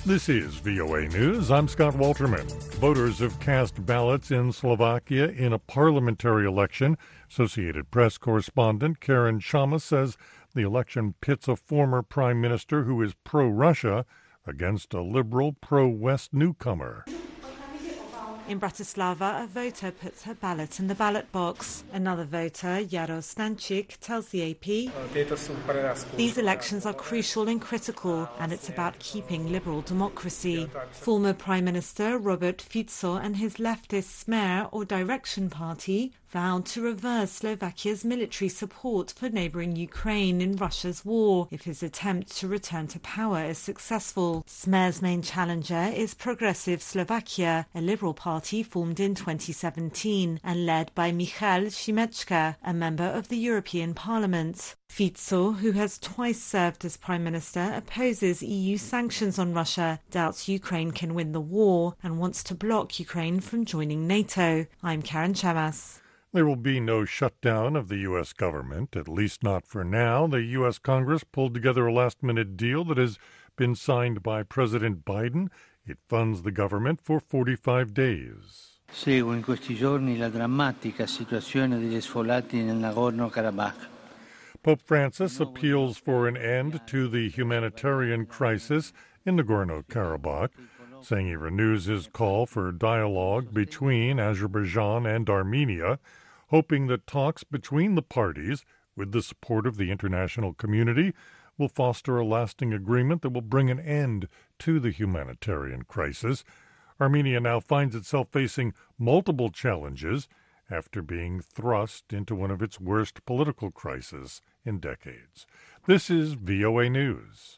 This is VOA News. I'm Scott Walterman. Voters have cast ballots in Slovakia in a parliamentary election. Associated Press correspondent Karen Chama says the election pits a former prime minister who is pro-Russia against a liberal pro-West newcomer. In Bratislava, a voter puts her ballot in the ballot box. Another voter, Jaro Stanchik, tells the AP, these elections are crucial and critical, and it's about keeping liberal democracy. Former Prime Minister Robert Fico and his leftist Smer or Direction Party vowed to reverse Slovakia's military support for neighbouring Ukraine in Russia's war if his attempt to return to power is successful. Smer's main challenger is Progressive Slovakia, a liberal party formed in 2017 and led by Michal Šimečka, a member of the European Parliament. Fico, who has twice served as Prime Minister, opposes EU sanctions on Russia, doubts Ukraine can win the war, and wants to block Ukraine from joining NATO. I'm Karen Chamas. There will be no shutdown of the U.S. government, at least not for now. The U.S. Congress pulled together a last-minute deal that has been signed by President Biden. It funds the government for 45 days. Seguo in questi giorni la drammatica situazione degli sfollati nel Nagorno-Karabakh. Pope Francis appeals for an end to the humanitarian crisis in Nagorno-Karabakh, saying he renews his call for dialogue between Azerbaijan and Armenia, hoping that talks between the parties, with the support of the international community, will foster a lasting agreement that will bring an end to the humanitarian crisis. Armenia now finds itself facing multiple challenges after being thrust into one of its worst political crises in decades. This is VOA News.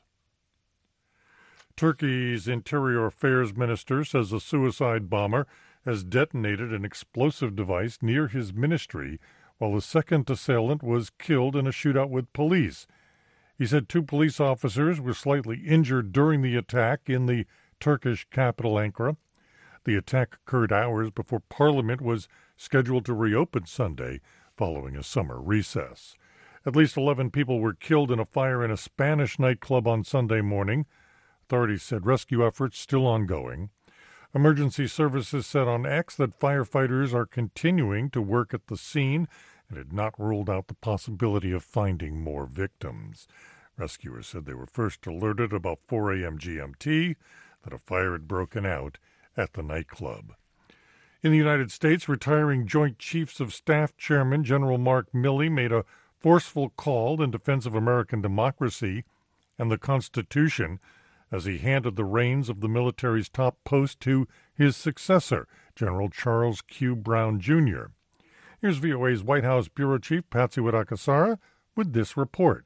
Turkey's Interior Affairs Minister says a suicide bomber has detonated an explosive device near his ministry while a second assailant was killed in a shootout with police. He said 2 police officers were slightly injured during the attack in the Turkish capital Ankara. The attack occurred hours before Parliament was scheduled to reopen Sunday following a summer recess. At least 11 people were killed in a fire in a Spanish nightclub on Sunday morning. Authorities said rescue efforts still ongoing. Emergency services said on X that firefighters are continuing to work at the scene and had not ruled out the possibility of finding more victims. Rescuers said they were first alerted about 4 a.m. GMT that a fire had broken out at the nightclub. In the United States, retiring Joint Chiefs of Staff Chairman General Mark Milley made a forceful call in defense of American democracy and the Constitution as he handed the reins of the military's top post to his successor, General Charles Q. Brown, Jr. Here's VOA's White House Bureau Chief Patsy Widakuswara with this report.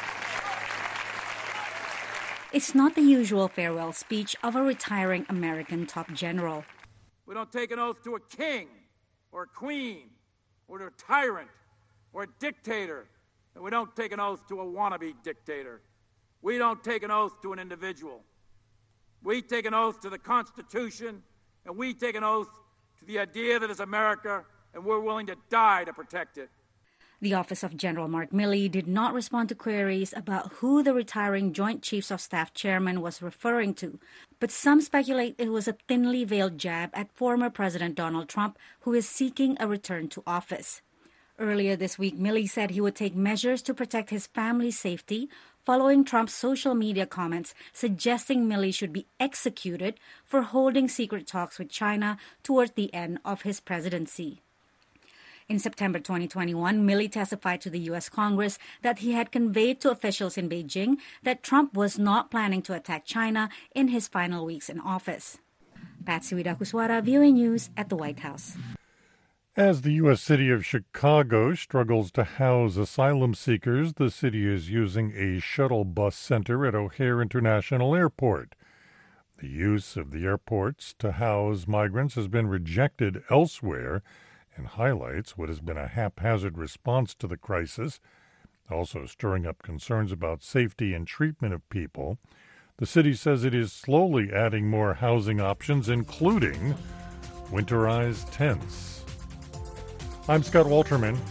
It's not the usual farewell speech of a retiring American top general. We don't take an oath to a king or a queen or to a tyrant or a dictator, and we don't take an oath to a wannabe dictator. We don't take an oath to an individual. We take an oath to the Constitution, and we take an oath to the idea that it's America, and we're willing to die to protect it. The office of General Mark Milley did not respond to queries about who the retiring Joint Chiefs of Staff Chairman was referring to, but some speculate it was a thinly veiled jab at former President Donald Trump, who is seeking a return to office. Earlier this week, Milley said he would take measures to protect his family's safety following Trump's social media comments suggesting Milley should be executed for holding secret talks with China towards the end of his presidency. In September 2021, Milley testified to the U.S. Congress that he had conveyed to officials in Beijing that Trump was not planning to attack China in his final weeks in office. Patsy Widakuswara, VOA News at the White House. As the U.S. city of Chicago struggles to house asylum seekers, the city is using a shuttle bus center at O'Hare International Airport. The use of the airports to house migrants has been rejected elsewhere and highlights what has been a haphazard response to the crisis, also stirring up concerns about safety and treatment of people. The city says it is slowly adding more housing options, including winterized tents. I'm Scott Walterman.